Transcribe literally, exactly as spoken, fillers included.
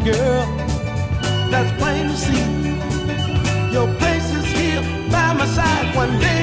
girl, that's plain to see. Your place is here by my side. One day